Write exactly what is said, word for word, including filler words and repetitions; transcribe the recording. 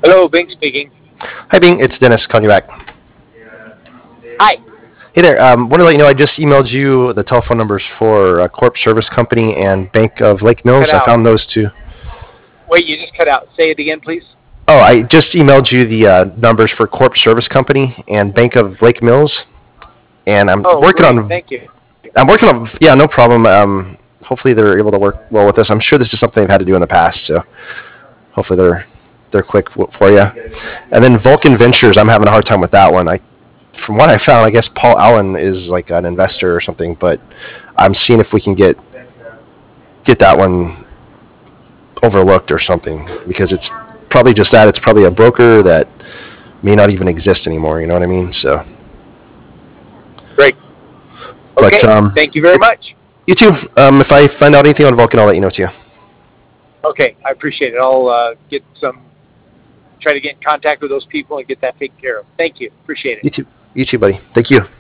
Hello, Bing speaking. Hi, Bing. It's Dennis calling you back. Hi. Hey there. Um, want to let you know I just emailed you the telephone numbers for uh, Corp Service Company and Bank of Lake Cut Mills. I out. found those two. Wait, you just cut out. Say it again, please. Oh, I just emailed you the uh, numbers for Corp Service Company and Bank of Lake Mills, and I'm Oh, working great. on. Thank you. I'm working on. Yeah, no problem. Um, hopefully they're able to work well with this. I'm sure this is something they've had to do in the past, so hopefully they're they're quick for you. And then Vulcan Ventures, I'm having a hard time with that one. I from what I found, I guess Paul Allen is like an investor or something, but I'm seeing if we can get get that one overlooked or something because it's probably just that. It's probably a broker that may not even exist anymore. You know what I mean? So, Great. but Okay. um, Thank you very much. you too. Um, if I find out anything on Vulcan, I'll let you know too. Okay, I appreciate it. I'll uh, get some, try to get in contact with those people and get that taken care of. Thank you. Appreciate it. You too. You too, buddy. Thank you.